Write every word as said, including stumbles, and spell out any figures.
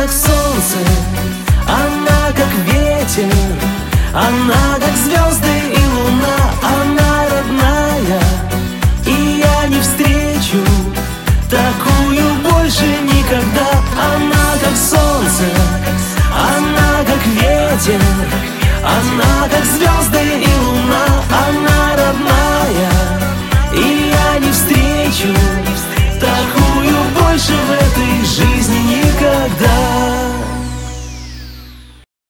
как солнце, она как ветер, она как звезды и луна, она родная, и я не встречу такую больше никогда. Она как солнце, она как ветер, она как звезды и луна, она родная, и я не встречу такую больше в этой жизни.